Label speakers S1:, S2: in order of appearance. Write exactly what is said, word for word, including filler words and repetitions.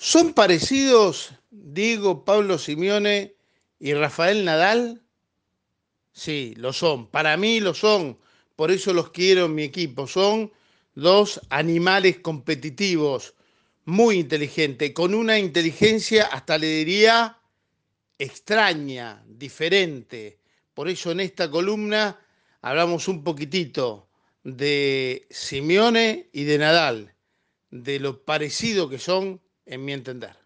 S1: ¿Son parecidos Diego, Pablo Simeone y Rafael Nadal? Sí, lo son. Para mí lo son. Por eso los quiero en mi equipo. Son dos animales competitivos, muy inteligentes, con una inteligencia, hasta le diría, extraña, diferente. Por eso en esta columna hablamos un poquitito de Simeone y de Nadal, de lo parecido que son, en mi entender.